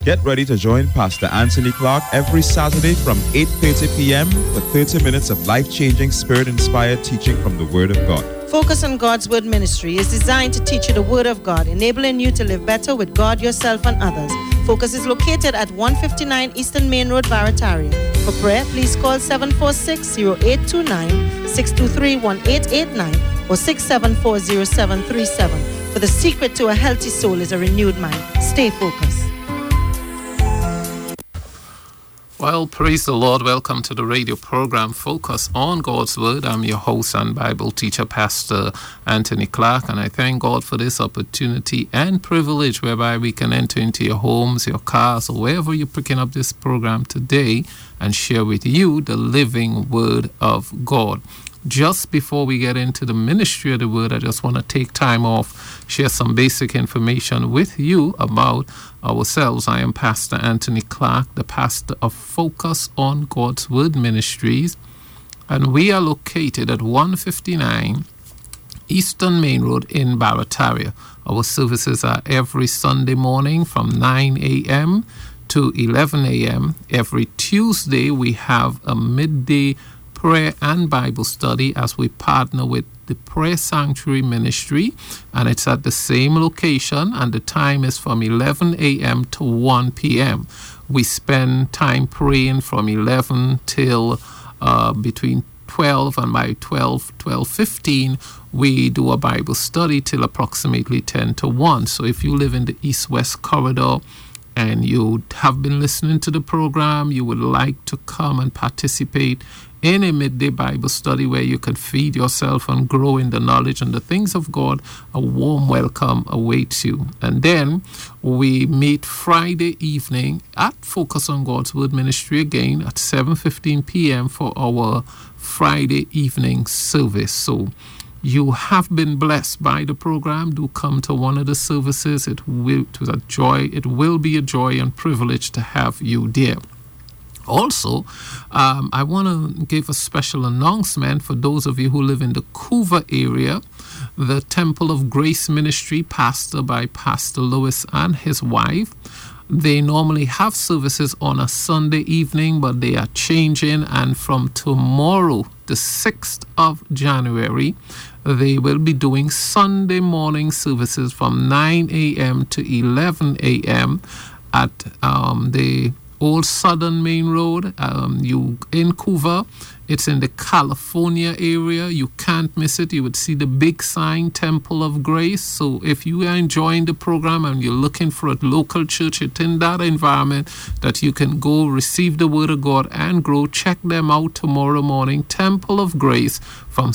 Get ready to join Pastor Anthony Clark every Saturday from 8:30 p.m. for 30 minutes of life-changing, Spirit-inspired teaching from the Word of God. Focus on God's Word Ministry is designed to teach you the Word of God, enabling you to live better with God, yourself, and others. Focus is located at 159 Eastern Main Road, Barataria. For prayer, please call 746-0829, 623-1889, or 674-0737. For the secret to a healthy soul is a renewed mind. Stay focused. Well, praise the Lord. Welcome to the radio program Focus on God's Word. I'm your host and Bible teacher, Pastor Anthony Clark, and I thank God for this opportunity and privilege whereby we can enter into your homes, your cars, or wherever you're picking up this program today and share with you the living Word of God. Just before we get into the ministry of the Word, I just want to take time off, share some basic information with you about ourselves. I am Pastor Anthony Clark, the pastor of Focus on God's Word Ministries, and we are located at 159 Eastern Main Road in Barataria. Our services are every Sunday morning from 9 a.m. to 11 a.m. Every Tuesday, we have a midday prayer and Bible study as we partner with the Prayer Sanctuary Ministry, and it's at the same location, and the time is from 11 a.m. to 1 p.m. We spend time praying from 11 till between 12, and by 12:15 we do a Bible study till approximately 10 to 1. So if you live in the East-West corridor and you have been listening to the program, you would like to come and participate in a midday Bible study where you can feed yourself and grow in the knowledge and the things of God, a warm welcome awaits you. And then we meet Friday evening at Focus on God's Word Ministry again at 7:15 p.m. for our Friday evening service. So you have been blessed by the program. Do come to one of the services. It will be a joy and privilege to have you there. Also, I want to give a special announcement for those of you who live in the Couva area. The Temple of Grace Ministry, pastored by Pastor Lewis and his wife, they normally have services on a Sunday evening, but they are changing, and from tomorrow, the 6th of January, they will be doing Sunday morning services from 9 a.m. to 11 a.m. at the Old Southern Main Road, in Couva. It's in the California area. You can't miss it. You would see the big sign, Temple of Grace. So if you are enjoying the program and you're looking for a local church, it's in that environment that you can go receive the Word of God and grow. Check them out tomorrow morning, Temple of Grace, from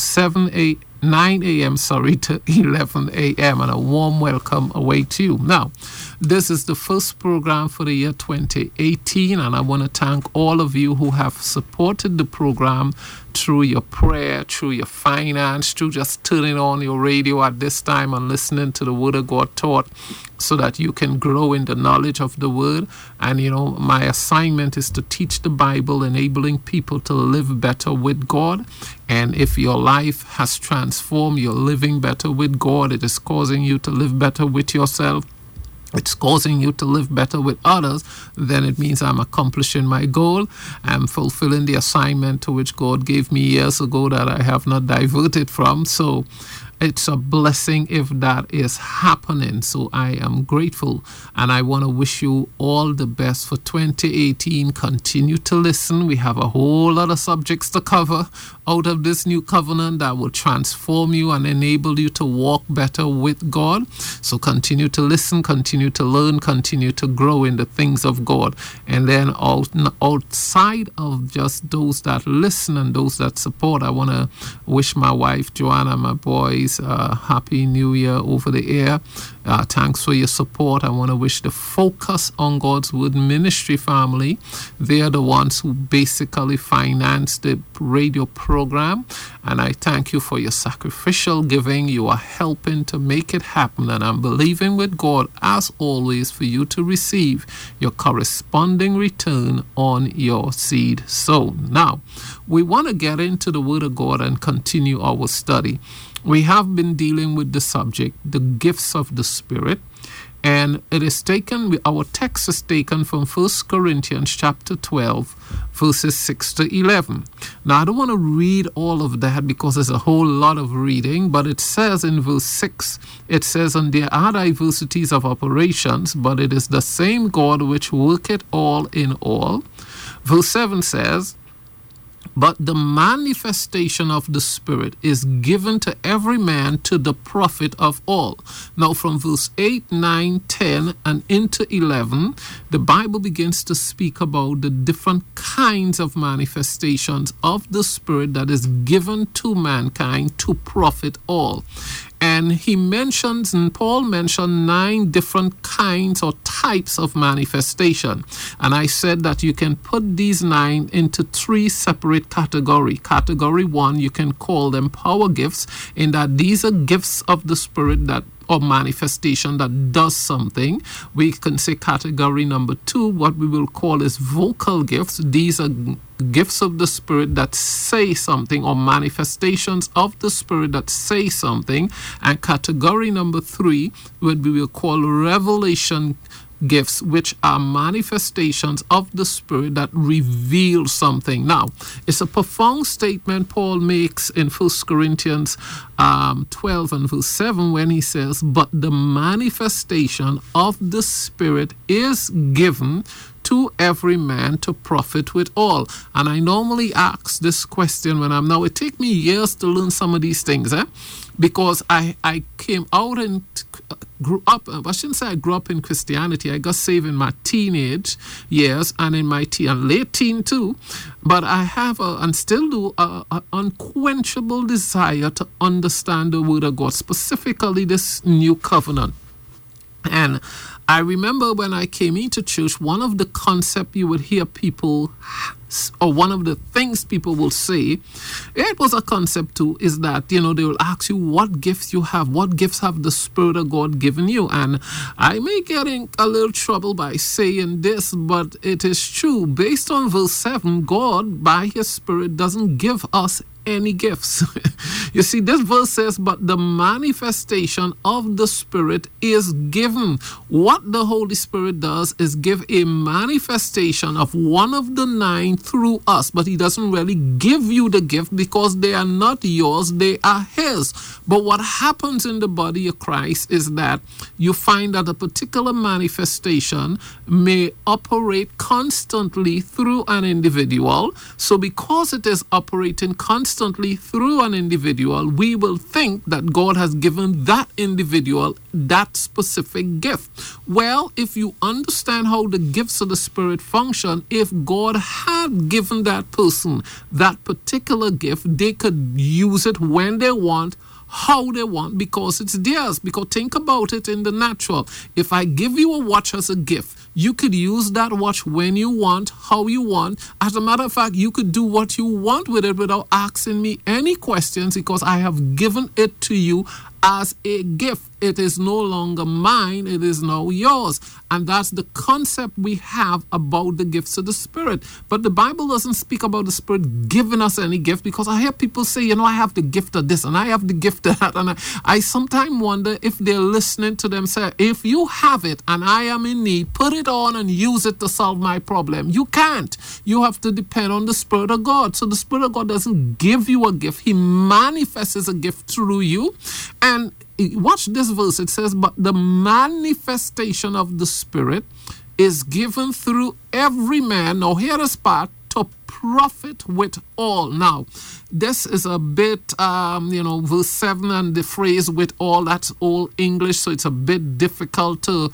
9 a.m. to 11 a.m. and a warm welcome awaits you. Now, this is the first program for the year 2018, and I want to thank all of you who have supported the program through your prayer, through your finance, through just turning on your radio at this time and listening to the Word of God taught so that you can grow in the knowledge of the Word. And, my assignment is to teach the Bible, enabling people to live better with God. And if your life has transformed, you're living better with God, it is causing you to live better with yourself, it's causing you to live better with others, then it means I'm accomplishing my goal. I'm fulfilling the assignment to which God gave me years ago that I have not diverted from. So it's a blessing if that is happening. So I am grateful, and I want to wish you all the best for 2018. Continue to listen. We have a whole lot of subjects to cover out of this new covenant that will transform you and enable you to walk better with God. So continue to listen, continue to learn, continue to grow in the things of God. And then outside of just those that listen and those that support, I want to wish my wife Joanna, my boys, Happy New Year over the air. Thanks for your support. I want to wish the Focus on God's Word Ministry family. They are the ones who basically finance the radio program, and I thank you for your sacrificial giving. You are helping to make it happen, and I'm believing with God, as always, for you to receive your corresponding return on your seed sown. Now, we want to get into the Word of God and continue our study. We have been dealing with the subject, the gifts of the Spirit, And it is taken, our text is taken from 1 Corinthians chapter 12, verses 6 to 11. Now, I don't want to read all of that because there's a whole lot of reading, but it says in verse 6, it says, "And there are diversities of operations, but it is the same God which worketh all in all." Verse 7 says, "But the manifestation of the Spirit is given to every man to the profit of all." Now from verse 8, 9, 10, and into 11, the Bible begins to speak about the different kinds of manifestations of the Spirit that is given to mankind to profit all. And he mentions, and Paul mentioned 9 different kinds or types of manifestation. And I said that you can put these 9 into 3 separate categories. Category 1, you can call them power gifts, in that these are gifts of the Spirit that or manifestation that does something. We can say category number 2, what we will call is vocal gifts. These are gifts of the Spirit that say something, or manifestations of the Spirit that say something. And category number 3, what we will call revelation gifts, which are manifestations of the Spirit that reveal something. Now, it's a profound statement Paul makes in 1 Corinthians 12 and verse 7 when he says, "But the manifestation of the Spirit is given to every man to profit with all." And I normally ask this question when I'm now, it take me years to learn some of these things, because I came out and grew up, I shouldn't say I grew up in Christianity. I got saved in my teenage years and in my late teen too. But I have and still do an unquenchable desire to understand the Word of God, specifically this new covenant. And I remember when I came into church, one of the concepts you would hear people, or one of the things people will say, it was a concept too, is that, they will ask you what gifts you have, what gifts have the Spirit of God given you. And I may get in a little trouble by saying this, but it is true. Based on verse 7, God, by His Spirit, doesn't give us any gifts. You see, this verse says, "But the manifestation of the Spirit is given." What the Holy Spirit does is give a manifestation of one of the 9 through us, but He doesn't really give you the gift because they are not yours, they are His. But what happens in the body of Christ is that you find that a particular manifestation may operate constantly through an individual. So because it is operating constantly through an individual, we will think that God has given that individual that specific gift. Well, if you understand how the gifts of the Spirit function, if God had given that person that particular gift, they could use it when they want, how they want, because it's theirs. Because think about it in the natural. If I give you a watch as a gift, you could use that watch when you want, how you want. As a matter of fact, you could do what you want with it without asking me any questions, because I have given it to you as a gift. It is no longer mine, it is now yours. And that's the concept we have about the gifts of the Spirit. But the Bible doesn't speak about the Spirit giving us any gift, because I hear people say, I have the gift of this and I have the gift of that. And I sometimes wonder if they're listening to them say, if you have it and I am in need, put it on and use it to solve my problem. You can't. You have to depend on the Spirit of God. So the Spirit of God doesn't give you a gift. He manifests a gift through you. And watch this verse. It says, "But the manifestation of the Spirit is given through every man." Now here is part, "to profit with all." Now, this is a bit, verse 7 and the phrase "with all," that's Old English, so it's a bit difficult to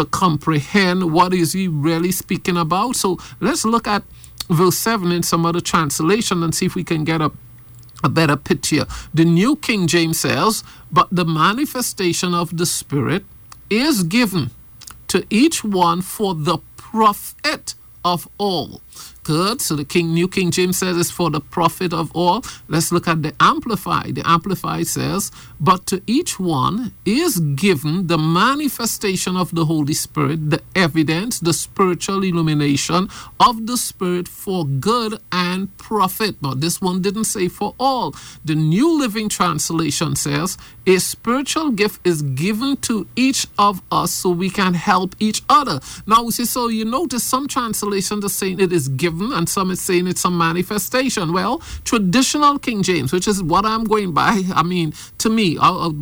comprehend what is he really speaking about. So let's look at verse 7 in some other translation and see if we can get a better picture. The New King James says, "But the manifestation of the Spirit is given to each one for the profit of all." Good. So the New King James says it's for the profit of all. Let's look at the Amplified. The Amplified says, but to each one is given the manifestation of the Holy Spirit, the evidence, the spiritual illumination of the Spirit for good and profit. Now, this one didn't say for all. The New Living Translation says, a spiritual gift is given to each of us so we can help each other. Now, we see, so you notice some translations are saying it is given and some is saying it's a manifestation. Well, traditional King James, which is what I'm going by, I mean, to me,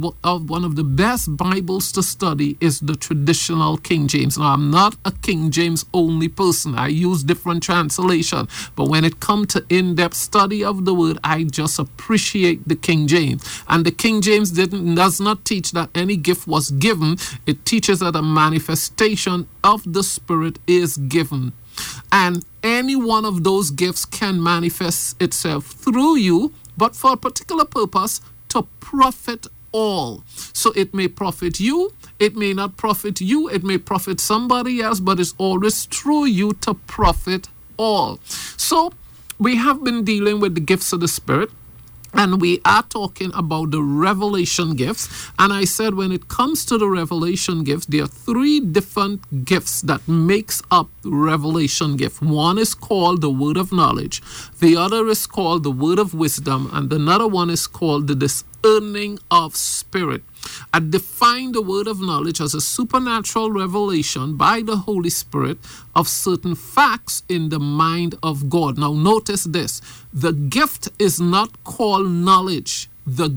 one of the best Bibles to study is the traditional King James. Now, I'm not a King James only person. I use different translations. But when it comes to in-depth study of the word, I just appreciate the King James. And the King James does not teach that any gift was given. It teaches that a manifestation of the Spirit is given. And any one of those gifts can manifest itself through you, but for a particular purpose, to profit all. So it may profit you, it may not profit you, it may profit somebody else, but it's always through you to profit all. So we have been dealing with the gifts of the Spirit, and we are talking about the revelation gifts. And I said when it comes to the revelation gifts, there are 3 different gifts that makes up the revelation gift. One is called the word of knowledge. The other is called the word of wisdom. And another one is called the discerning of spirit. I define the word of knowledge as a supernatural revelation by the Holy Spirit of certain facts in the mind of God. Now notice this. The gift is not called knowledge. The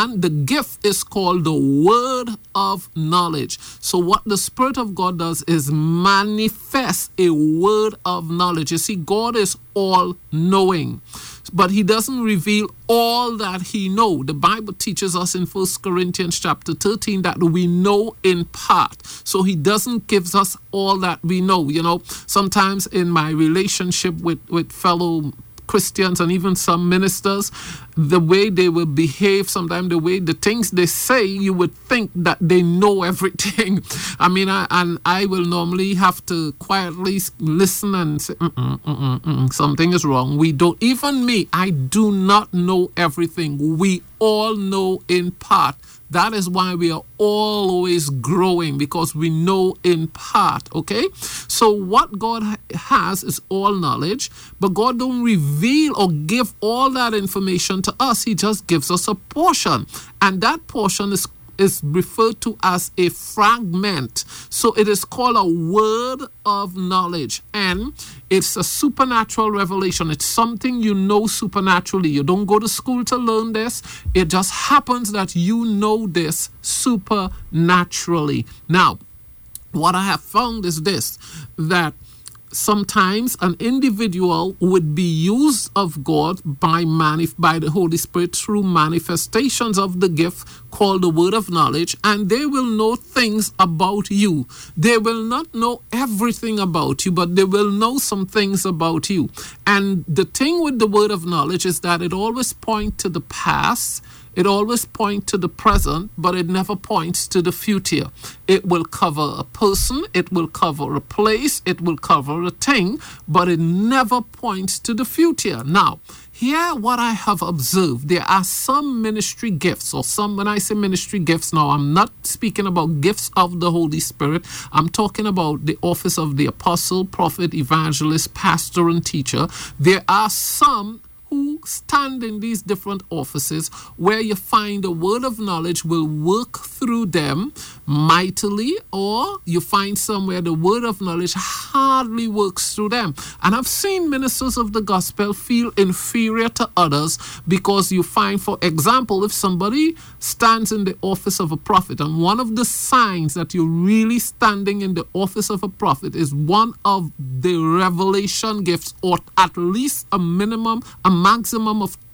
gift is called the word of knowledge. So what the Spirit of God does is manifest a word of knowledge. You see, God is all-knowing, but he doesn't reveal all that he knows. The Bible teaches us in 1 Corinthians chapter 13 that we know in part. So he doesn't give us all that we know. You know, sometimes in my relationship with fellow Christians and even some ministers, the way they will behave, sometimes the things they say, you would think that they know everything. I mean, I will normally have to quietly listen and say, something is wrong. We don't, even me, I do not know everything. We all know in part. That is why we are always growing, because we know in part, okay? So what God has is all knowledge, but God don't reveal or give all that information to us. He just gives us a portion, and that portion is referred to as a fragment. So it is called a word of knowledge, and it's a supernatural revelation. It's something you know supernaturally. You don't go to school to learn this. It just happens that you know this supernaturally. Now, what I have found is this, that sometimes an individual would be used of God by the Holy Spirit through manifestations of the gift called the word of knowledge, and they will know things about you. They will not know everything about you, but they will know some things about you. And the thing with the word of knowledge is that it always points to the past. It always points to the present, but it never points to the future. It will cover a person, it will cover a place, it will cover a thing, but it never points to the future. Now, here what I have observed, there are some ministry gifts, or some, when I say ministry gifts now, I'm not speaking about gifts of the Holy Spirit. I'm talking about the office of the apostle, prophet, evangelist, pastor, and teacher. There are some who stand in these different offices where you find the word of knowledge will work through them mightily, or you find somewhere the word of knowledge hardly works through them. And I've seen ministers of the gospel feel inferior to others because you find, for example, if somebody stands in the office of a prophet, and one of the signs that you're really standing in the office of a prophet is one of the revelation gifts, or at least a maximum of 2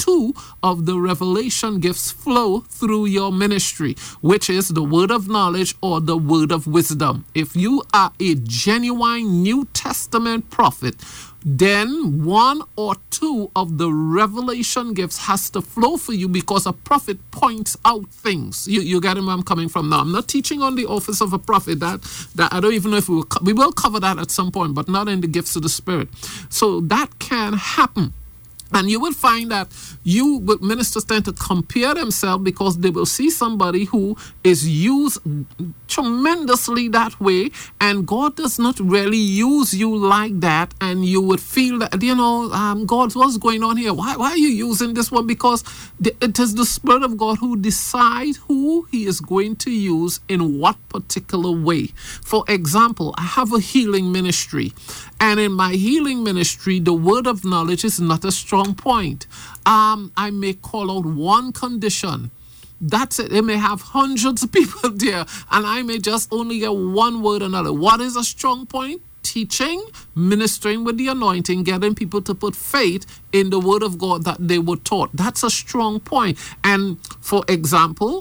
two of the revelation gifts flow through your ministry, which is the word of knowledge or the word of wisdom. If you are a genuine New Testament prophet, then one or two of the revelation gifts has to flow for you, because a prophet points out things. You get where I'm coming from now. I'm not teaching on the office of a prophet. That I don't even know if we will cover that at some point, but not in the gifts of the Spirit. So that can happen. And you will find that ministers tend to compare themselves, because they will see somebody who is used tremendously that way, and God does not really use you like that. And you would feel that, God, what's going on here? Why are you using this one? Because it is the Spirit of God who decides who He is going to use in what particular way. For example, I have a healing ministry. And in my healing ministry, the word of knowledge is not a strong point. I may call out one condition. That's it. It may have hundreds of people there, and I may just only get one word or another. What is a strong point? Teaching, ministering with the anointing, getting people to put faith in the word of God that they were taught. That's a strong point. And for example,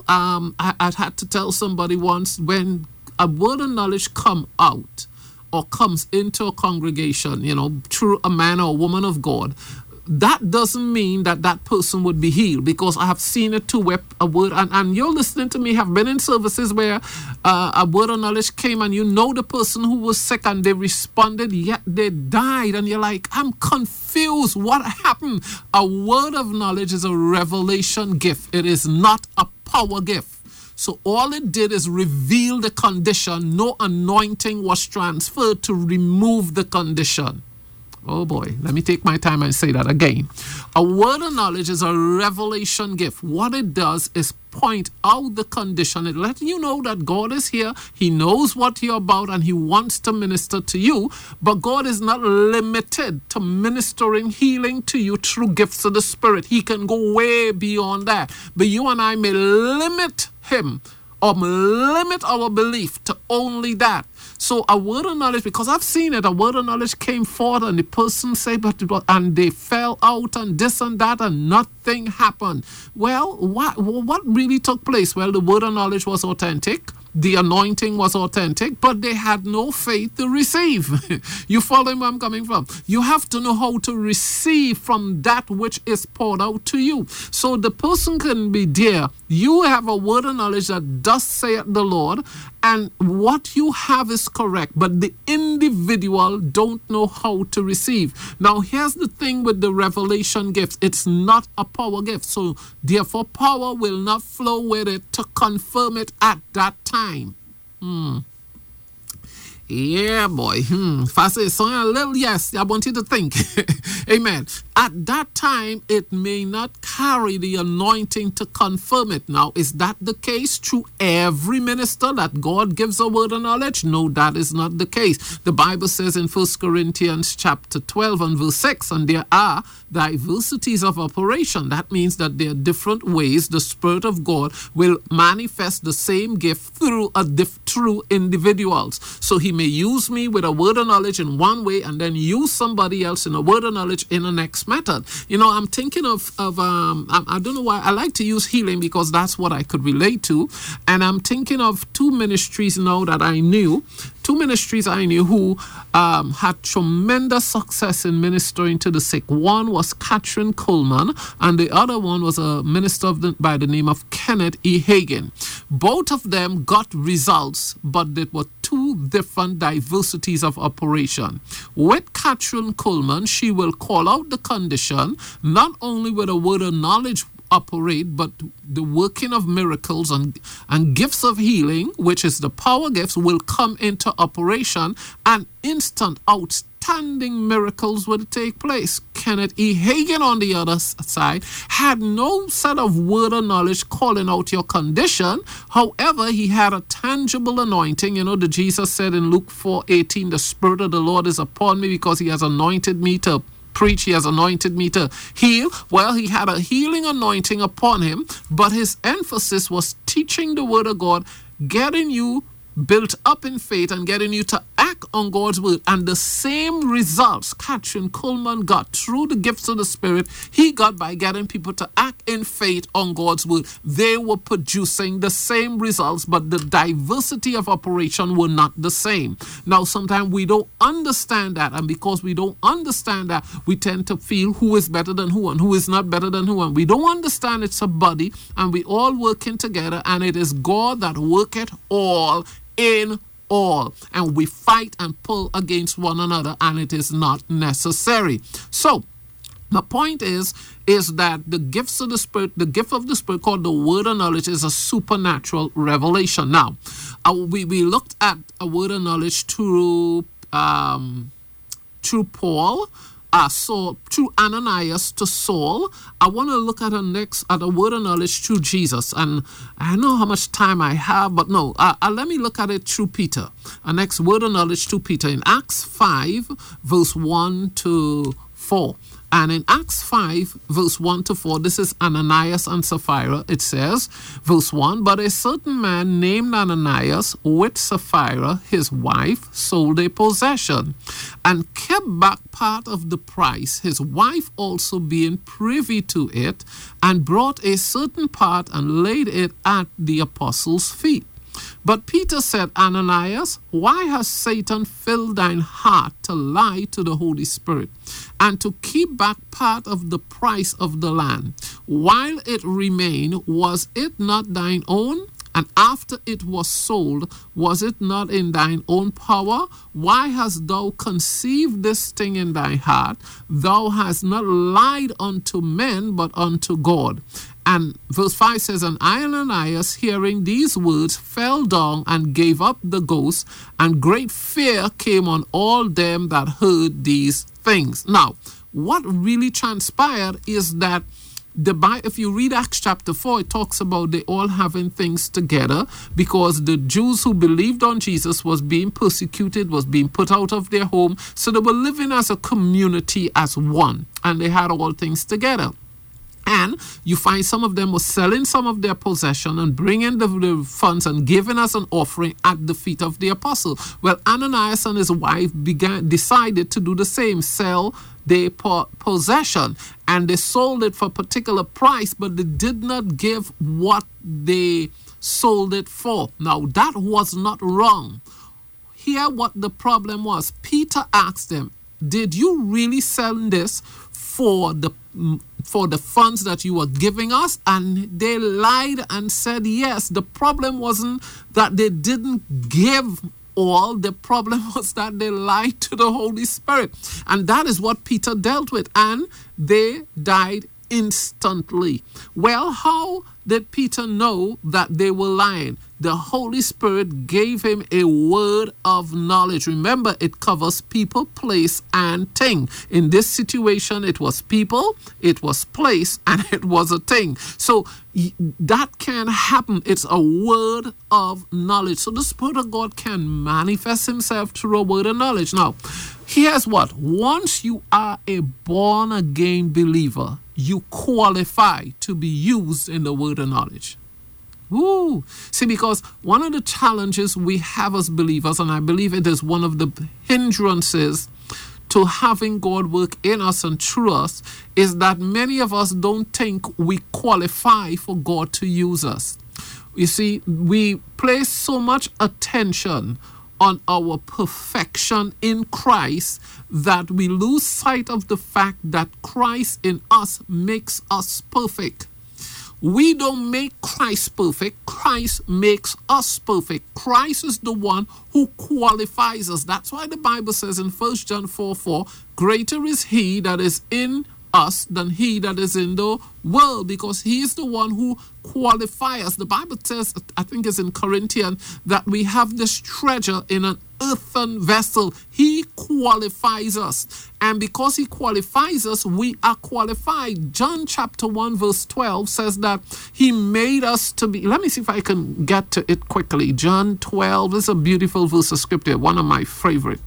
I had to tell somebody once, when a word of knowledge come out, or comes into a congregation, through a man or a woman of God, that doesn't mean that that person would be healed, because I have seen it too, where a word, and you're listening to me, have been in services where a word of knowledge came, and the person who was sick, and they responded, yet they died, and you're like, I'm confused, what happened? A word of knowledge is a revelation gift. It is not a power gift. So all it did is reveal the condition. No anointing was transferred to remove the condition. Oh boy, let me take my time and say that again. A word of knowledge is a revelation gift. What it does is point out the condition. It lets you know that God is here. He knows what you're about, and He wants to minister to you. But God is not limited to ministering healing to you through gifts of the Spirit. He can go way beyond that. But you and I may limit Him, or limit our belief to only that. So a word of knowledge, because I've seen it, a word of knowledge came forth, and the person said, and they fell out, and this and that, and nothing happened. Well, what really took place? Well, the word of knowledge was authentic. The anointing was authentic, but they had no faith to receive. You follow where I'm coming from? You have to know how to receive from that which is poured out to you. So the person can be there. You have a word of knowledge that thus saith the Lord, and what you have is correct, but the individual don't know how to receive. Now, here's the thing with the revelation gifts. It's not a power gift. So, therefore, power will not flow with it to confirm it at that time. Yeah, boy. If I say something a little, yes, I want you to think. Amen. At that time, it may not carry the anointing to confirm it. Now, is that the case through every minister that God gives a word of knowledge? No, that is not the case. The Bible says in 1 Corinthians chapter 12 and verse 6, and there are diversities of operation. That means that there are different ways the Spirit of God will manifest the same gift through individuals. So He may use me with a word of knowledge in one way, and then use somebody else in a word of knowledge in the next method. I'm thinking of I don't know why I like to use healing, because that's what I could relate to. And I'm thinking of two ministries now that I knew. Two ministries I knew who had tremendous success in ministering to the sick. One was Catherine Coleman, and the other one was a minister by the name of Kenneth E. Hagin. Both of them got results, but they were two different diversities of operation. With Catherine Coleman, she will call out the condition, not only with a word of knowledge operate, but the working of miracles and gifts of healing, which is the power gifts, will come into operation, and instant outstanding miracles will take place. Kenneth E. Hagin, on the other side, had no set of word of knowledge calling out your condition. However, he had a tangible anointing. The Jesus said in Luke 4:18, the Spirit of the Lord is upon me, because He has anointed me to preach, He has anointed me to heal. Well, he had a healing anointing upon him, but his emphasis was teaching the word of God, getting you built up in faith and getting you to act on God's word. And the same results Kathryn Kuhlman got through the gifts of the Spirit, he got by getting people to act in faith on God's word. They were producing the same results, but the diversity of operation were not the same. Now, sometimes we don't understand that, and because we don't understand that, we tend to feel who is better than who and who is not better than who. And we don't understand it's a body, and we all working together, and it is God that worketh all in all, and we fight and pull against one another, and it is not necessary. So the point is that the gifts of the Spirit, the gift of the Spirit called the word of knowledge, is a supernatural revelation. Now, we looked at a word of knowledge through Paul, Saul, through Ananias to Saul. I want to look at a word of knowledge through Jesus. And I don't know how much time I have, but no, let me look at it through Peter. A next word of knowledge through Peter in Acts 5, verse 1 to 4. And in Acts 5, verse 1 to 4, this is Ananias and Sapphira. It says, verse 1, but a certain man named Ananias with Sapphira, his wife, sold a possession and kept back part of the price, his wife also being privy to it, and brought a certain part and laid it at the apostles' feet. But Peter said, Ananias, why has Satan filled thine heart to lie to the Holy Spirit and to keep back part of the price of the land? While it remained, was it not thine own? And after it was sold, was it not in thine own power? Why hast thou conceived this thing in thy heart? Thou hast not lied unto men, but unto God. And verse 5 says, and Ananias, hearing these words, fell down and gave up the ghost, and great fear came on all them that heard these things. Now, what really transpired is that if you read Acts chapter 4, it talks about they all having things together, because the Jews who believed on Jesus was being persecuted, was being put out of their home. So they were living as a community, as one, and they had all things together. And you find some of them were selling some of their possession and bringing the funds and giving us an offering at the feet of the apostle. Well, Ananias and his wife decided to do the same, sell their possession, and they sold it for a particular price, but they did not give what they sold it for. Now, that was not wrong. Here what the problem was. Peter asked them, did you really sell this for the funds that you were giving us? And they lied and said yes. The problem wasn't that they didn't give all. The problem was that they lied to the Holy Spirit. And that is what Peter dealt with. And they died instantly. Well, how did Peter know that they were lying? The Holy Spirit gave him a word of knowledge. Remember, it covers people, place, and thing. In this situation, it was people, it was place, and it was a thing. So that can happen. It's a word of knowledge. So the Spirit of God can manifest himself through a word of knowledge. Now, here's what. Once you are a born-again believer, you qualify to be used in the word of knowledge. Woo! See, because one of the challenges we have as believers, and I believe it is one of the hindrances to having God work in us and through us, is that many of us don't think we qualify for God to use us. You see, we place so much attention on our perfection in Christ that we lose sight of the fact that Christ in us makes us perfect. We don't make Christ perfect. Christ makes us perfect. Christ is the one who qualifies us. That's why the Bible says in 1 John 4:4, greater is he that is in us than he that is in the world, because he is the one who qualifies us. The Bible says, I think it's in Corinthians, that we have this treasure in an earthen vessel. He qualifies us, and because he qualifies us, we are qualified. John chapter 1 verse 12 says that he made us to be. Let me see if I can get to it quickly. John 12 is a beautiful verse of scripture, one of my favorite.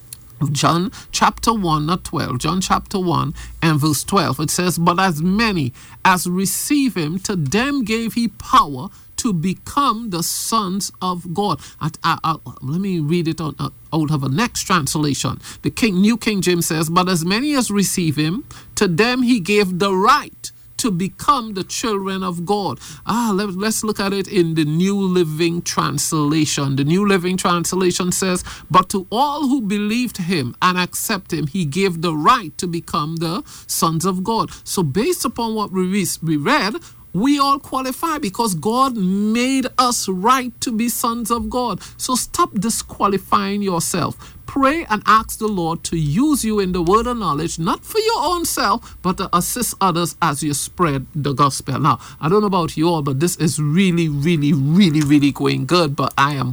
John chapter 1, not 12, John chapter 1 and verse 12, it says, but as many as receive him, to them gave he power to become the sons of God. Let me read it out of a next translation. The New King James says, but as many as receive him, to them he gave the right to become the children of God. Let's look at it in the New Living Translation. The New Living Translation says, but to all who believed him and accept him, he gave the right to become the sons of God. So based upon what we read, we all qualify because God made us right to be sons of God. So stop disqualifying yourself. Pray and ask the Lord to use you in the word of knowledge, not for your own self, but to assist others as you spread the gospel. Now, I don't know about you all, but this is really, really, really, really going good. But I'm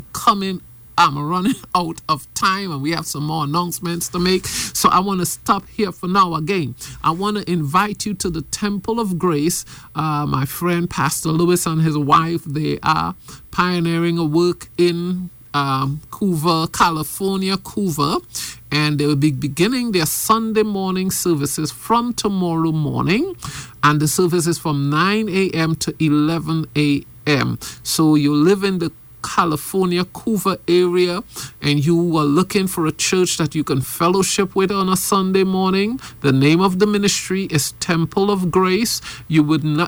running out of time and we have some more announcements to make. So I want to stop here for now. Again, I want to invite you to the Temple of Grace. My friend Pastor Lewis and his wife, they are pioneering a work in Coover, California, Coover. And they will be beginning their Sunday morning services from tomorrow morning. And the service is from 9 a.m. to 11 a.m. So you live in the California, Coover area, and you are looking for a church that you can fellowship with on a Sunday morning, the name of the ministry is Temple of Grace. You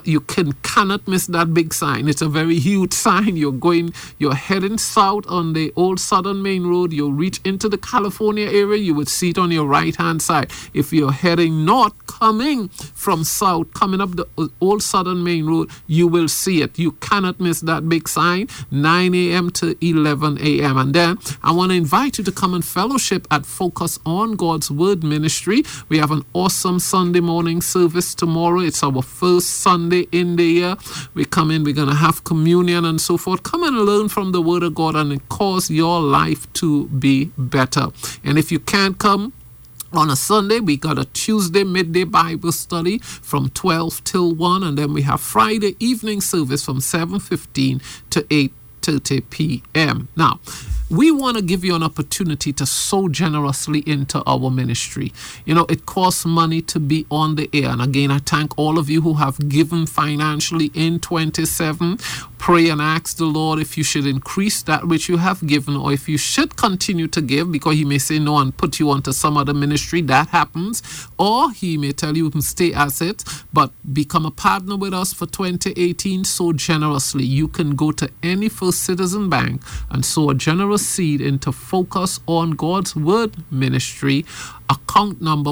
cannot miss that big sign. It's a very huge sign. You're heading south on the old Southern Main Road. You'll reach into the California area. You would see it on your right hand side. If you're heading north, coming from south, coming up the old Southern Main Road, you will see it. You cannot miss that big sign, 9 a.m. to 11 a.m. And then I want to invite you to come and fellowship at Focus on God's Word Ministry. We have an awesome Sunday morning service tomorrow. It's our first Sunday in the year. We come in, we're going to have communion and so forth. Come and learn from the Word of God and cause your life to be better. And if you can't come on a Sunday, we got a Tuesday midday Bible study from 12 till 1. And then we have Friday evening service from 7:15 to 8:30 p.m. Now, we want to give you an opportunity to sow generously into our ministry. You know, it costs money to be on the air. And again, I thank all of you who have given financially in 27. Pray and ask the Lord if you should increase that which you have given, or if you should continue to give, because he may say no and put you onto some other ministry. That happens. Or he may tell you to stay as it, but become a partner with us for 2018 so generously. You can go to any First Citizen Bank and sow a generous seed into Focus on God's Word Ministry, account number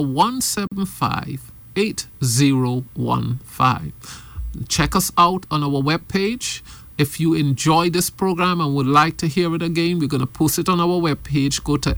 1758015. Check us out on our webpage. If you enjoy this program and would like to hear it again, we're going to post it on our webpage. Go to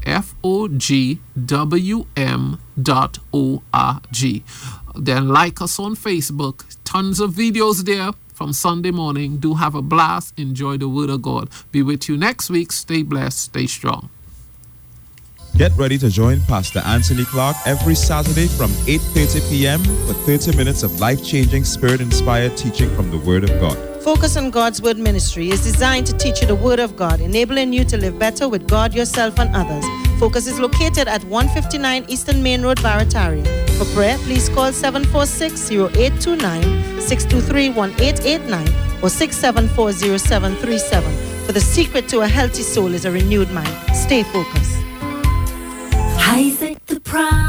fogwm.org. Then like us on Facebook. Tons of videos there from Sunday morning. Do have a blast. Enjoy the Word of God. Be with you next week. Stay blessed. Stay strong. Get ready to join Pastor Anthony Clark every Saturday from 8:30 p.m. for 30 minutes of life-changing, Spirit-inspired teaching from the Word of God. Focus on God's Word Ministry is designed to teach you the Word of God, enabling you to live better with God, yourself, and others. Focus is located at 159 Eastern Main Road, Barataria. For prayer, please call 746-0829, 623-1889, or 674-0737. For the secret to a healthy soul is a renewed mind. Stay focused. Isaac the Prime.